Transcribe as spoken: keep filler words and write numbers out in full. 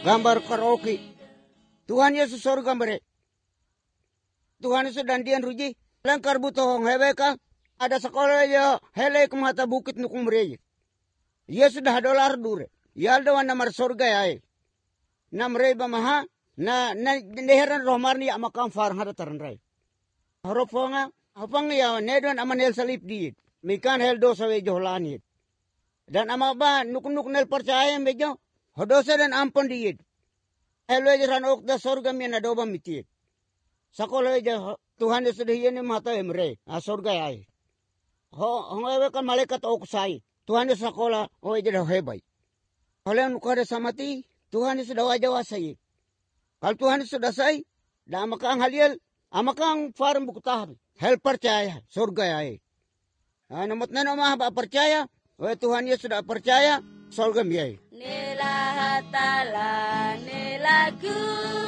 gambar karaoke. Tuhan Yesus sorga mere. Tuhan Yesus dan dian ruji. Lengkar buto hebeka. Ada sekolah ya hele kemata bukit nukum mere. Yesus dah dolar dure. Yaldo wan namar sorga ya. Namre bamaha. Na na neheran rohmarni ya makam farang hada taranrai. Horofonga. Hopang ya nedon amanel salip diit. Mikan hel dosa we johlani. Dan ama ba nuk-nuk nel percaya bejo. Hodosa dan ampon diit. Helo jaran ok da sorga mi na doba miti. Sakola ja Tuhan Yesus dihiyani mata emre. A sorga ai. Ho hongawe kan malaikat ok sai. Tuhan Yesus sakola o ja hebai. Oleh nukada samati Tuhan Yesus dawa jawa sai. Kalau Tuhan Yesus sudah sai, da makang haliel, amakang farm bukutah. Hel percaya sorga ai. Namot na nama ba percaya, oh Tuhan Yesus sudah percaya, sorga miyai. Nila hatala, nila ku.